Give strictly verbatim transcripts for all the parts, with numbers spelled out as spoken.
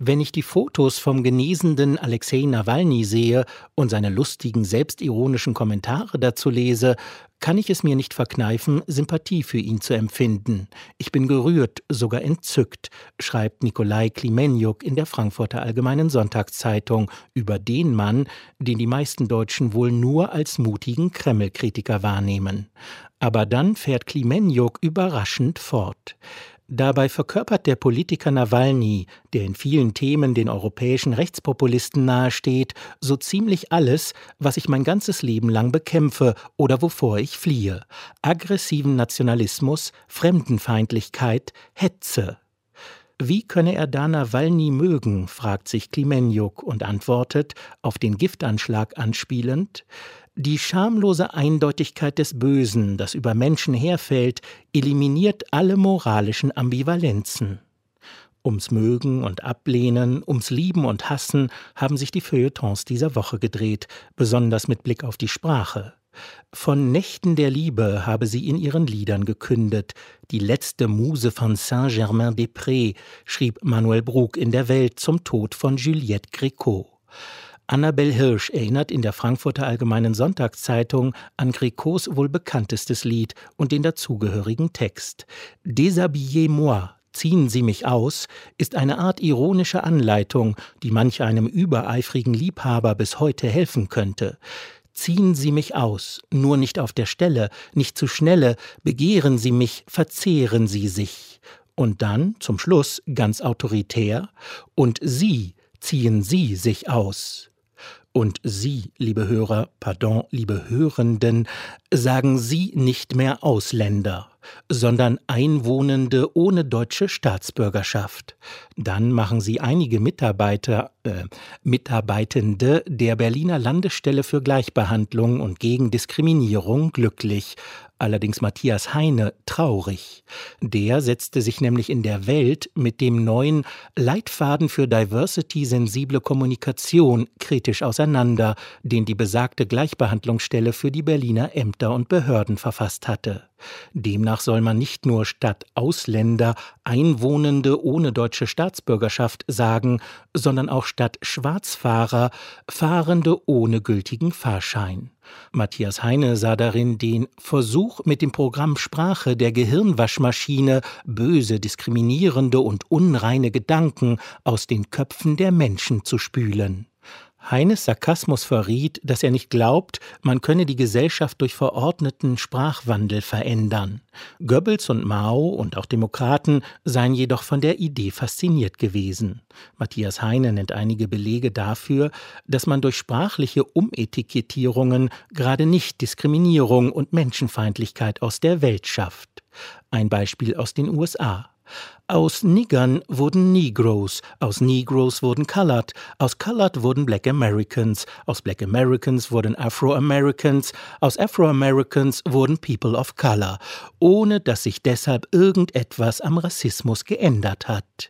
Wenn ich die Fotos vom genesenden Alexei Nawalny sehe und seine lustigen, selbstironischen Kommentare dazu lese, kann ich es mir nicht verkneifen, Sympathie für ihn zu empfinden. Ich bin gerührt, sogar entzückt, schreibt Nikolai Klimenjuk in der Frankfurter Allgemeinen Sonntagszeitung über den Mann, den die meisten Deutschen wohl nur als mutigen Kreml-Kritiker wahrnehmen. Aber dann fährt Klimenjuk überraschend fort. Dabei verkörpert der Politiker Nawalny, der in vielen Themen den europäischen Rechtspopulisten nahesteht, so ziemlich alles, was ich mein ganzes Leben lang bekämpfe oder wovor ich fliehe: aggressiven Nationalismus, Fremdenfeindlichkeit, Hetze. Wie könne er da Nawalny mögen, fragt sich Klimenjuk und antwortet, auf den Giftanschlag anspielend: Die schamlose Eindeutigkeit des Bösen, das über Menschen herfällt, eliminiert alle moralischen Ambivalenzen. Ums Mögen und Ablehnen, ums Lieben und Hassen haben sich die Feuilletons dieser Woche gedreht, besonders mit Blick auf die Sprache. Von Nächten der Liebe habe sie in ihren Liedern gekündet. Die letzte Muse von Saint-Germain-des-Prés, schrieb Manuel Brug in der Welt zum Tod von Juliette Gréco. Annabel Hirsch erinnert in der Frankfurter Allgemeinen Sonntagszeitung an Grécos wohl bekanntestes Lied und den dazugehörigen Text. Déshabillez-moi, ziehen Sie mich aus, ist eine Art ironische Anleitung, die manch einem übereifrigen Liebhaber bis heute helfen könnte. Ziehen Sie mich aus, nur nicht auf der Stelle, nicht zu schnelle, begehren Sie mich, verzehren Sie sich. Und dann, zum Schluss, ganz autoritär: Und Sie, ziehen Sie sich aus. Und Sie, liebe Hörer, pardon, liebe Hörenden, sagen Sie nicht mehr Ausländer, sondern Einwohnende ohne deutsche Staatsbürgerschaft. Dann machen Sie einige Mitarbeiter, äh, Mitarbeitende der Berliner Landesstelle für Gleichbehandlung und gegen Diskriminierung glücklich. Allerdings Matthias Heine traurig. Der setzte sich nämlich in der Welt mit dem neuen Leitfaden für Diversity-sensible Kommunikation kritisch auseinander, den die besagte Gleichbehandlungsstelle für die Berliner Ämter und Behörden verfasst hatte. Demnach soll man nicht nur statt Ausländer Einwohnende ohne deutsche Staatsbürgerschaft sagen, sondern auch statt Schwarzfahrer Fahrende ohne gültigen Fahrschein. Matthias Heine sah darin den Versuch, mit dem Programm Sprache der Gehirnwaschmaschine böse, diskriminierende und unreine Gedanken aus den Köpfen der Menschen zu spülen. Heines Sarkasmus verriet, dass er nicht glaubt, man könne die Gesellschaft durch verordneten Sprachwandel verändern. Goebbels und Mao und auch Demokraten seien jedoch von der Idee fasziniert gewesen. Matthias Heine nennt einige Belege dafür, dass man durch sprachliche Umetikettierungen gerade nicht Diskriminierung und Menschenfeindlichkeit aus der Welt schafft. Ein Beispiel aus den U S A. Aus Niggern wurden Negroes, aus Negroes wurden Colored, aus Colored wurden Black Americans, aus Black Americans wurden Afro-Americans, aus Afro-Americans wurden People of Color, ohne dass sich deshalb irgendetwas am Rassismus geändert hat.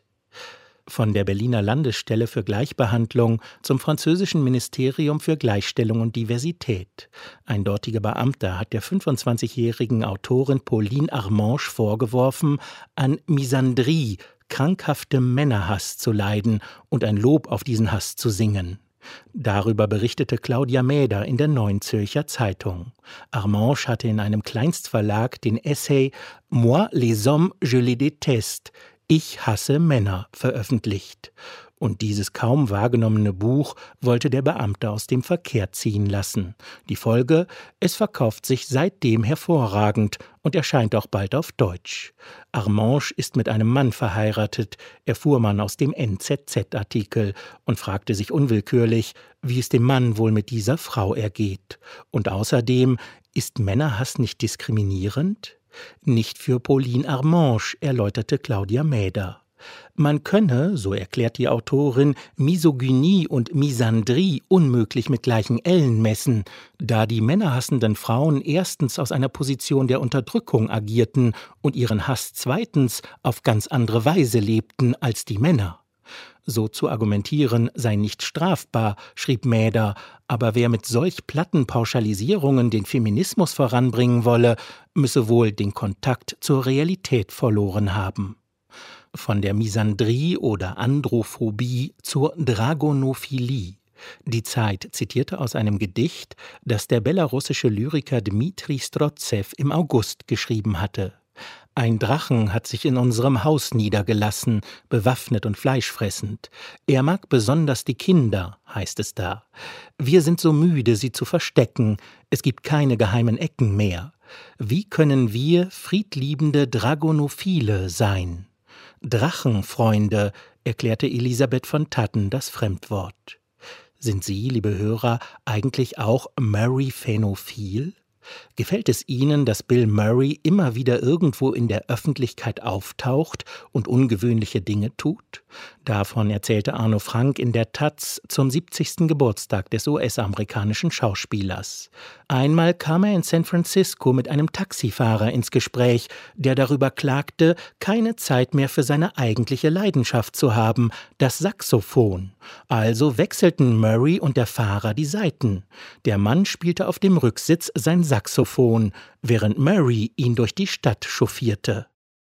Von der Berliner Landesstelle für Gleichbehandlung zum französischen Ministerium für Gleichstellung und Diversität. Ein dortiger Beamter hat der fünfundzwanzigjährigen Autorin Pauline Armange vorgeworfen, an Misandrie, krankhaftem Männerhass zu leiden und ein Lob auf diesen Hass zu singen. Darüber berichtete Claudia Mäder in der Neuen Zürcher Zeitung. Armange hatte in einem Kleinstverlag den Essay »Moi les hommes, je les déteste« Ich hasse Männer veröffentlicht. Und dieses kaum wahrgenommene Buch wollte der Beamte aus dem Verkehr ziehen lassen. Die Folge: Es verkauft sich seitdem hervorragend und erscheint auch bald auf Deutsch. Armange ist mit einem Mann verheiratet, erfuhr man aus dem N Z Z-Artikel und fragte sich unwillkürlich, wie es dem Mann wohl mit dieser Frau ergeht. Und außerdem: Ist Männerhass nicht diskriminierend? Nicht für Pauline Armange, erläuterte Claudia Mäder. Man könne, so erklärt die Autorin, Misogynie und Misandrie unmöglich mit gleichen Ellen messen, da die männerhassenden Frauen erstens aus einer Position der Unterdrückung agierten und ihren Hass zweitens auf ganz andere Weise lebten als die Männer. So zu argumentieren sei nicht strafbar, schrieb Mäder, aber wer mit solch platten Pauschalisierungen den Feminismus voranbringen wolle, müsse wohl den Kontakt zur Realität verloren haben. von der Misandrie oder Androphobie zur Dragonophilie. Die Zeit zitierte aus einem Gedicht, das der belarussische Lyriker Dmitri Strotsew im August geschrieben hatte. Ein Drachen hat sich in unserem Haus niedergelassen, bewaffnet und fleischfressend. Er mag besonders die Kinder, heißt es da. Wir sind so müde, sie zu verstecken. Es gibt keine geheimen Ecken mehr. Wie können wir friedliebende Dragonophile sein? Drachenfreunde, erklärte Elisabeth von Thadden das Fremdwort. Sind Sie, liebe Hörer, eigentlich auch Murray-phänophil? Gefällt es Ihnen, dass Bill Murray immer wieder irgendwo in der Öffentlichkeit auftaucht und ungewöhnliche Dinge tut? Davon erzählte Arno Frank in der Taz zum siebzigsten Geburtstag des U S-amerikanischen Schauspielers. Einmal kam er in San Francisco mit einem Taxifahrer ins Gespräch, der darüber klagte, keine Zeit mehr für seine eigentliche Leidenschaft zu haben, das Saxophon. Also wechselten Murray und der Fahrer die Seiten. Der Mann spielte auf dem Rücksitz sein Saxophon, während Murray ihn durch die Stadt chauffierte.